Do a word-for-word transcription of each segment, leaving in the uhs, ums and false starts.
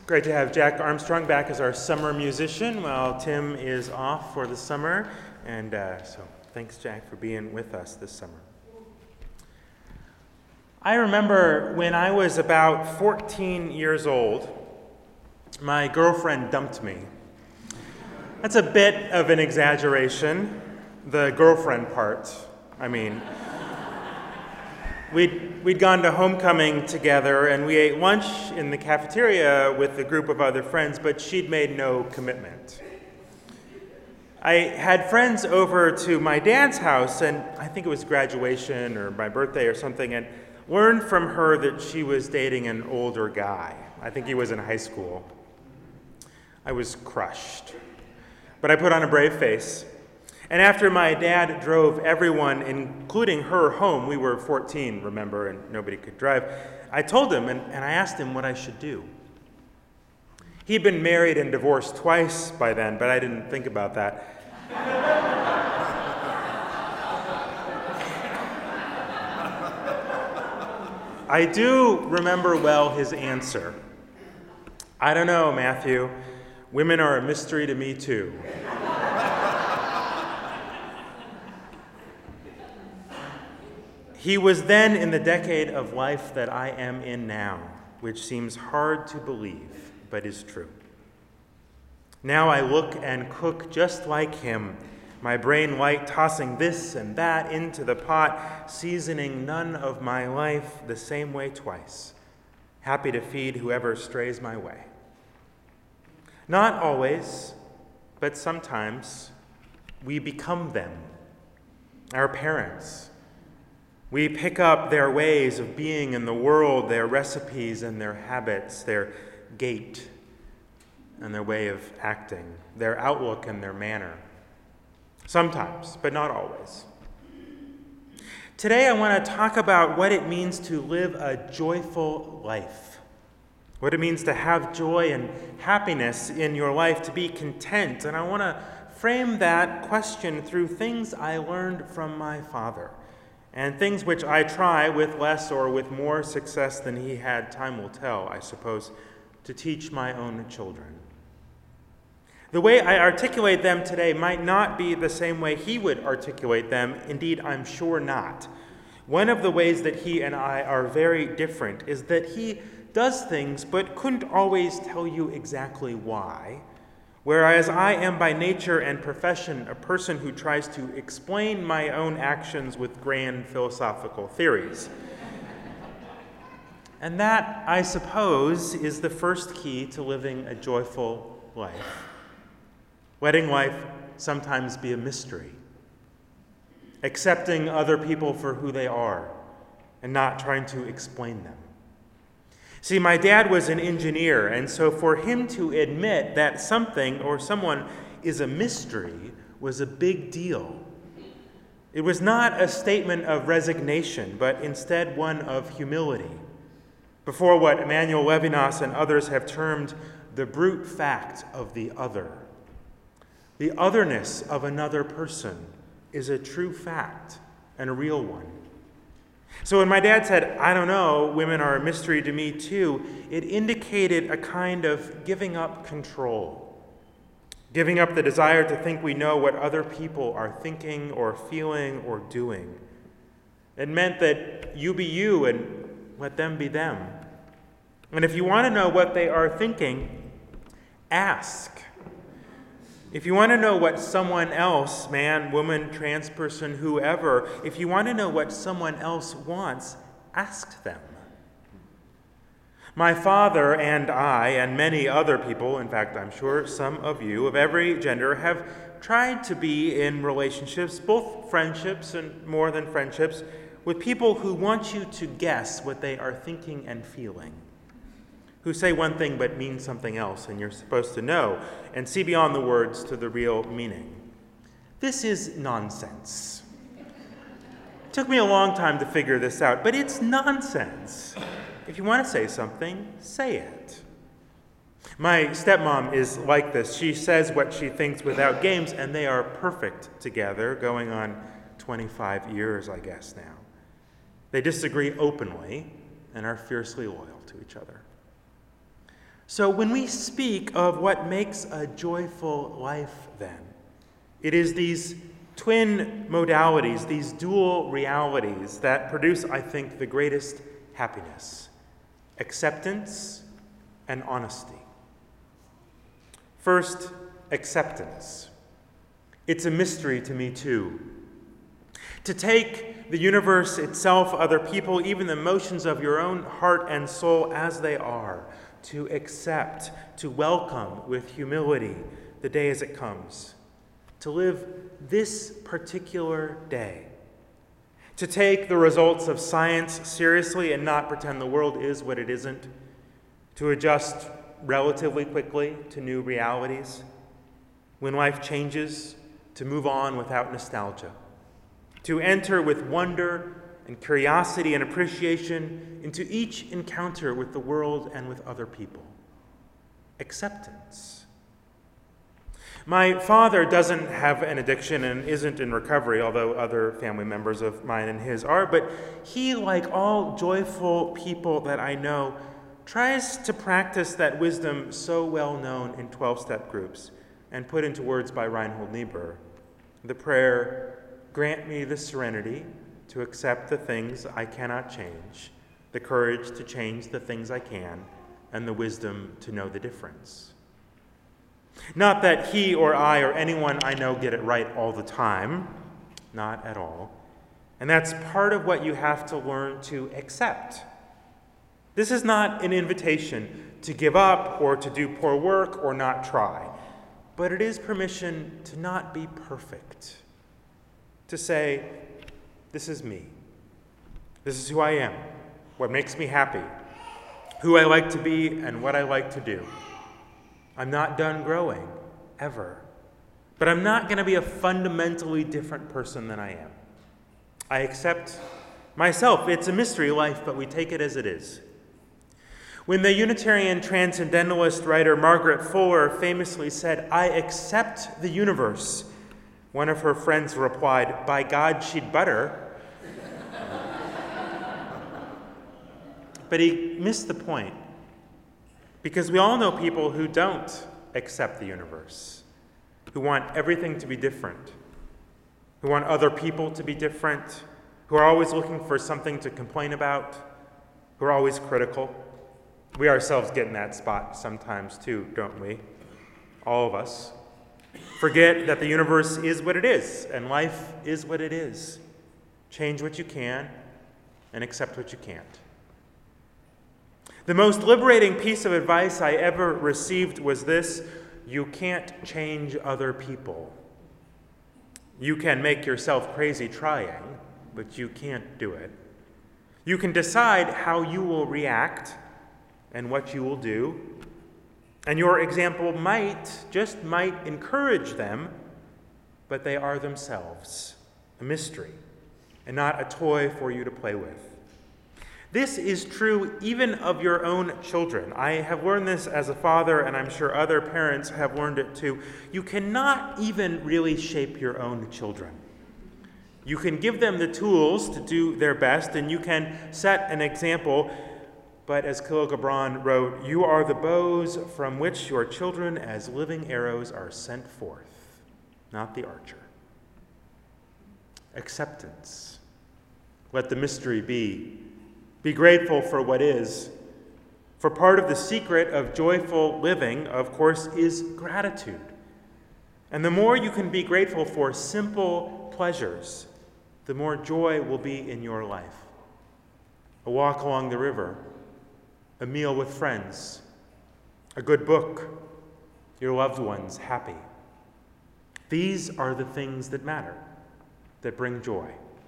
Great to have Jack Armstrong back as our summer musician while Tim is off for the summer. And uh, so thanks, Jack, for being with us this summer. I remember when I was about fourteen years old, my girlfriend dumped me. That's a bit of an exaggeration, the girlfriend part, I mean. We'd, we'd gone to homecoming together, and we ate lunch in the cafeteria with a group of other friends, but she'd made no commitment. I had friends over to my dad's house, and I think it was graduation or my birthday or something, and learned from her that she was dating an older guy. I think he was in high school. I was crushed, but I put on a brave face. And after my dad drove everyone, including her, home, we were fourteen, remember, and nobody could drive, I told him, and, and I asked him what I should do. He'd been married and divorced twice by then, but I didn't think about that. I do remember well his answer. I don't know, Matthew. Women are a mystery to me, too. He was then in the decade of life that I am in now, which seems hard to believe, but is true. Now I look and cook just like him, my brain light tossing this and that into the pot, seasoning none of my life the same way twice, happy to feed whoever strays my way. Not always, but sometimes we become them, our parents. We pick up their ways of being in the world, their recipes and their habits, their gait and their way of acting, their outlook and their manner. Sometimes, but not always. Today I want to talk about what it means to live a joyful life, what it means to have joy and happiness in your life, to be content. And I want to frame that question through things I learned from my father, and things which I try, with less or with more success than he had, time will tell, I suppose, to teach my own children. The way I articulate them today might not be the same way he would articulate them. Indeed, I'm sure not. One of the ways that he and I are very different is that he does things but couldn't always tell you exactly why, whereas I am by nature and profession a person who tries to explain my own actions with grand philosophical theories. And that, I suppose, is the first key to living a joyful life. Letting life sometimes be a mystery. Accepting other people for who they are and not trying to explain them. See, my dad was an engineer, and so for him to admit that something or someone is a mystery was a big deal. It was not a statement of resignation, but instead one of humility before what Emmanuel Levinas and others have termed the brute fact of the other. The otherness of another person is a true fact and a real one. So when my dad said, I don't know, women are a mystery to me too, it indicated a kind of giving up control, giving up the desire to think we know what other people are thinking or feeling or doing. It meant that you be you and let them be them. And if you want to know what they are thinking, ask. If you want to know what someone else, man, woman, trans person, whoever, if you want to know what someone else wants, ask them. My father and I, and many other people, in fact, I'm sure some of you of every gender, have tried to be in relationships, both friendships and more than friendships, with people who want you to guess what they are thinking and feeling, who say one thing but mean something else, and you're supposed to know and see beyond the words to the real meaning. This is nonsense. It took me a long time to figure this out, but it's nonsense. If you want to say something, say it. My stepmom is like this. She says what she thinks without games, and they are perfect together, going on twenty-five years, I guess, now. They disagree openly and are fiercely loyal to each other. So when we speak of what makes a joyful life, then, it is these twin modalities, these dual realities that produce, I think, the greatest happiness: acceptance and honesty. First, acceptance. It's a mystery to me, too. To take the universe itself, other people, even the motions of your own heart and soul as they are, to accept, to welcome with humility the day as it comes, to live this particular day, to take the results of science seriously and not pretend the world is what it isn't, to adjust relatively quickly to new realities, when life changes, to move on without nostalgia, to enter with wonder and curiosity and appreciation into each encounter with the world and with other people. Acceptance. My father doesn't have an addiction and isn't in recovery, although other family members of mine and his are, but he, like all joyful people that I know, tries to practice that wisdom so well known in twelve-step groups and put into words by Reinhold Niebuhr, the prayer, "Grant me the serenity to accept the things I cannot change, the courage to change the things I can, and the wisdom to know the difference." Not that he or I or anyone I know get it right all the time, not at all. And that's part of what you have to learn to accept. This is not an invitation to give up or to do poor work or not try, but it is permission to not be perfect, to say, this is me. This is who I am, what makes me happy, who I like to be, and what I like to do. I'm not done growing, ever. But I'm not going to be a fundamentally different person than I am. I accept myself. It's a mystery life, but we take it as it is. When the Unitarian transcendentalist writer Margaret Fuller famously said, "I accept the universe," one of her friends replied, "By God, she'd better." But he missed the point, because we all know people who don't accept the universe, who want everything to be different, who want other people to be different, who are always looking for something to complain about, who are always critical. We ourselves get in that spot sometimes too, don't we? All of us. Forget that the universe is what it is, and life is what it is. Change what you can, and accept what you can't. The most liberating piece of advice I ever received was this: you can't change other people. You can make yourself crazy trying, but you can't do it. You can decide how you will react and what you will do, and your example might, just might, encourage them, but they are themselves a mystery and not a toy for you to play with. This is true even of your own children. I have learned this as a father, and I'm sure other parents have learned it too. You cannot even really shape your own children. You can give them the tools to do their best, and you can set an example, but as Khalil Gibran wrote, "You are the bows from which your children as living arrows are sent forth, not the archer." Acceptance. Let the mystery be. Be grateful for what is. For part of the secret of joyful living, of course, is gratitude. And the more you can be grateful for simple pleasures, the more joy will be in your life. A walk along the river, a meal with friends, a good book, your loved ones happy. These are the things that matter, that bring joy.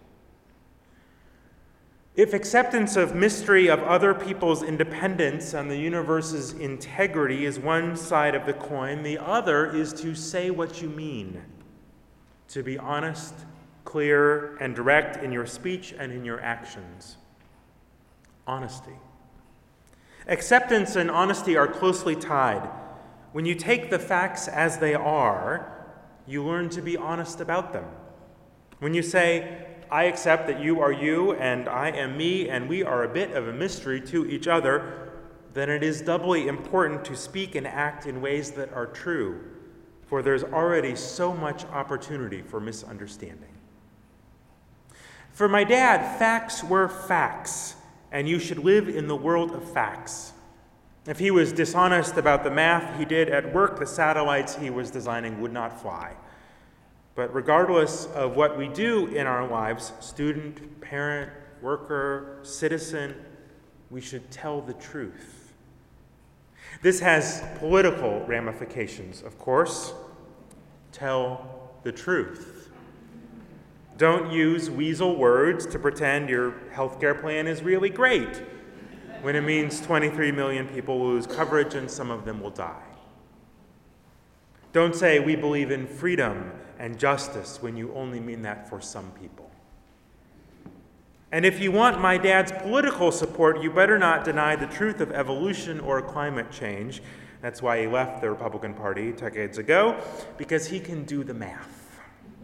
If acceptance of mystery of other people's independence and the universe's integrity is one side of the coin, the other is to say what you mean, to be honest, clear, and direct in your speech and in your actions. Honesty. Acceptance and honesty are closely tied. When you take the facts as they are, you learn to be honest about them. When you say, "I accept that you are you and I am me, and we are a bit of a mystery to each other," then it is doubly important to speak and act in ways that are true, for there's already so much opportunity for misunderstanding. For my dad, facts were facts, and you should live in the world of facts. If he was dishonest about the math he did at work, the satellites he was designing would not fly. But regardless of what we do in our lives, student, parent, worker, citizen, we should tell the truth. This has political ramifications, of course. Tell the truth. Don't use weasel words to pretend your healthcare plan is really great, when it means twenty-three million people will lose coverage and some of them will die. Don't say we believe in freedom and justice when you only mean that for some people. And if you want my dad's political support, you better not deny the truth of evolution or climate change. That's why he left the Republican Party decades ago, because he can do the math.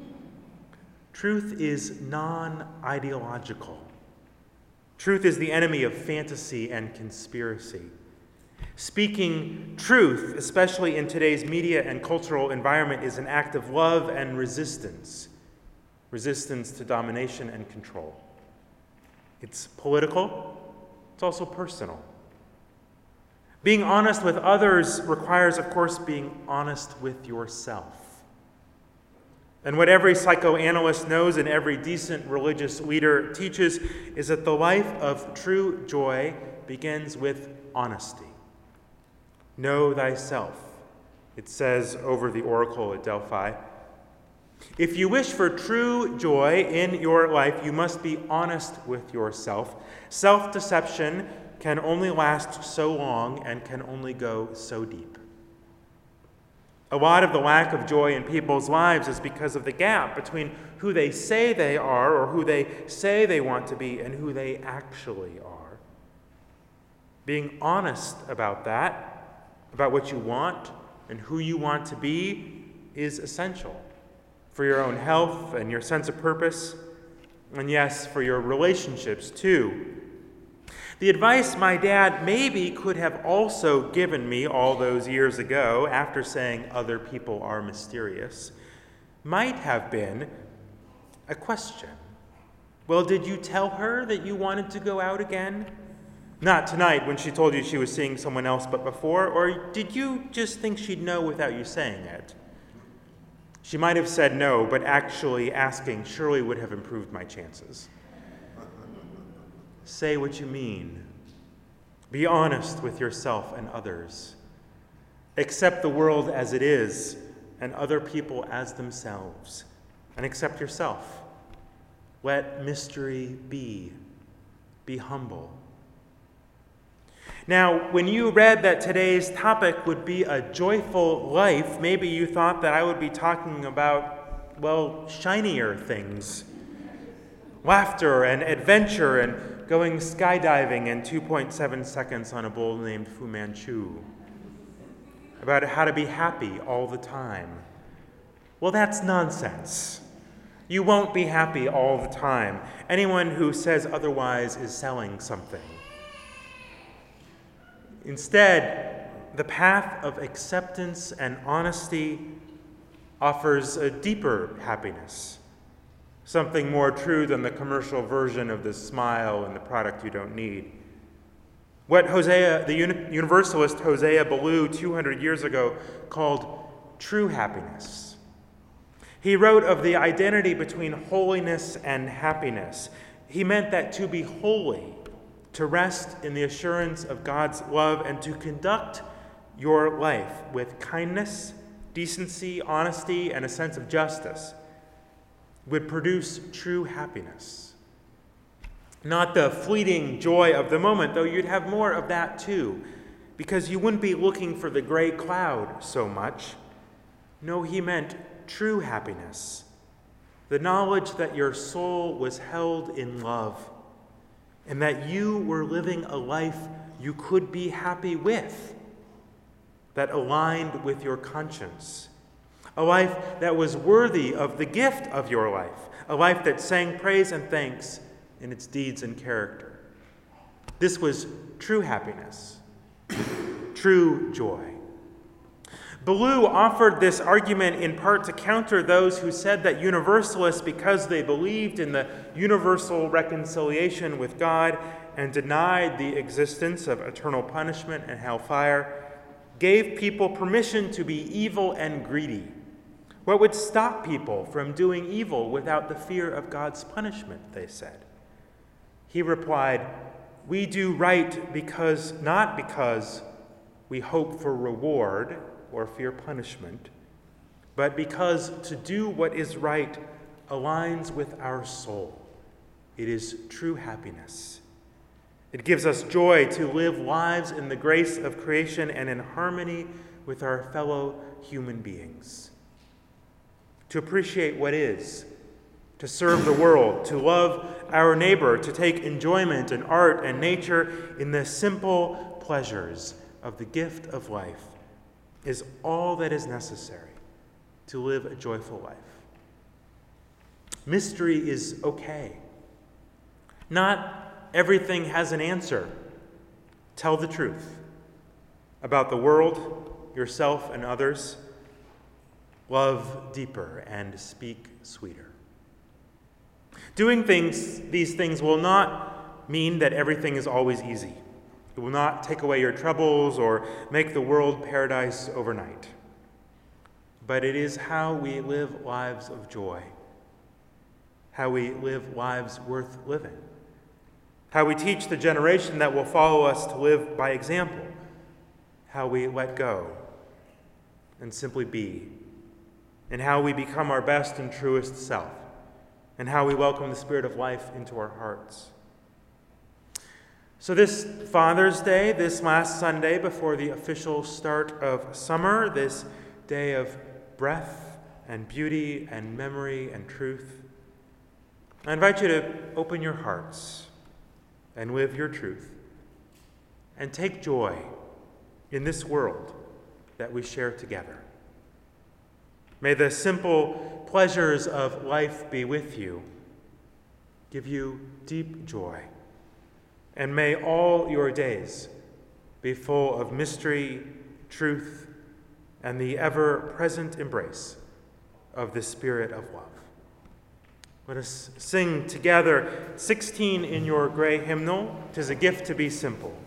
Truth is non-ideological. Truth is the enemy of fantasy and conspiracy. Speaking truth, especially in today's media and cultural environment, is an act of love and resistance. Resistance to domination and control. It's political, it's also personal. Being honest with others requires, of course, being honest with yourself. And what every psychoanalyst knows and every decent religious leader teaches is that the life of true joy begins with honesty. Know thyself, it says over the oracle at Delphi. If you wish for true joy in your life, you must be honest with yourself. Self-deception can only last so long and can only go so deep. A lot of the lack of joy in people's lives is because of the gap between who they say they are or who they say they want to be and who they actually are. Being honest about that, about what you want and who you want to be, is essential for your own health and your sense of purpose, and yes, for your relationships too. The advice my dad maybe could have also given me all those years ago, after saying other people are mysterious, might have been a question. Well, did you tell her that you wanted to go out again? Not tonight when she told you she was seeing someone else, but before? Or did you just think she'd know without you saying it? She might have said no, but actually asking surely would have improved my chances. Say what you mean. Be honest with yourself and others. Accept the world as it is and other people as themselves. And accept yourself. Let mystery be. Be humble. Now, when you read that today's topic would be a joyful life, maybe you thought that I would be talking about, well, shinier things. Laughter and adventure and going skydiving in two point seven seconds on a bull named Fu Manchu. About how to be happy all the time. Well, that's nonsense. You won't be happy all the time. Anyone who says otherwise is selling something. Instead, the path of acceptance and honesty offers a deeper happiness. Something more true than the commercial version of the smile and the product you don't need. What Hosea, the uni- universalist Hosea Ballou two hundred years ago called true happiness. He wrote of the identity between holiness and happiness. He meant that to be holy, to rest in the assurance of God's love, and to conduct your life with kindness, decency, honesty, and a sense of justice would produce true happiness. Not the fleeting joy of the moment, though you'd have more of that too, because you wouldn't be looking for the gray cloud so much. No, he meant true happiness, the knowledge that your soul was held in love, and that you were living a life you could be happy with, that aligned with your conscience. A life that was worthy of the gift of your life. A life that sang praise and thanks in its deeds and character. This was true happiness. true joy. Ballou offered this argument in part to counter those who said that Universalists, because they believed in the universal reconciliation with God and denied the existence of eternal punishment and hellfire, gave people permission to be evil and greedy. What would stop people from doing evil without the fear of God's punishment, they said. He replied, "We do right because not because we hope for reward or fear punishment, but because to do what is right aligns with our soul. It is true happiness. It gives us joy to live lives in the grace of creation and in harmony with our fellow human beings. To appreciate what is, to serve the world, to love our neighbor, to take enjoyment in art and nature, in the simple pleasures of the gift of life, is all that is necessary to live a joyful life. Mystery is okay. Not everything has an answer. Tell the truth about the world, yourself, and others. Love deeper and speak sweeter. Doing things, these things will not mean that everything is always easy. It will not take away your troubles or make the world paradise overnight. But it is how we live lives of joy, how we live lives worth living, how we teach the generation that will follow us to live by example, how we let go and simply be, and how we become our best and truest self, and how we welcome the Spirit of life into our hearts. So this Father's Day, this last Sunday before the official start of summer, this day of breath and beauty and memory and truth, I invite you to open your hearts and live your truth and take joy in this world that we share together. May the simple pleasures of life be with you, give you deep joy. And may all your days be full of mystery, truth, and the ever-present embrace of the Spirit of love. Let us sing together sixteen in your gray hymnal, "'Tis a Gift to be Simple."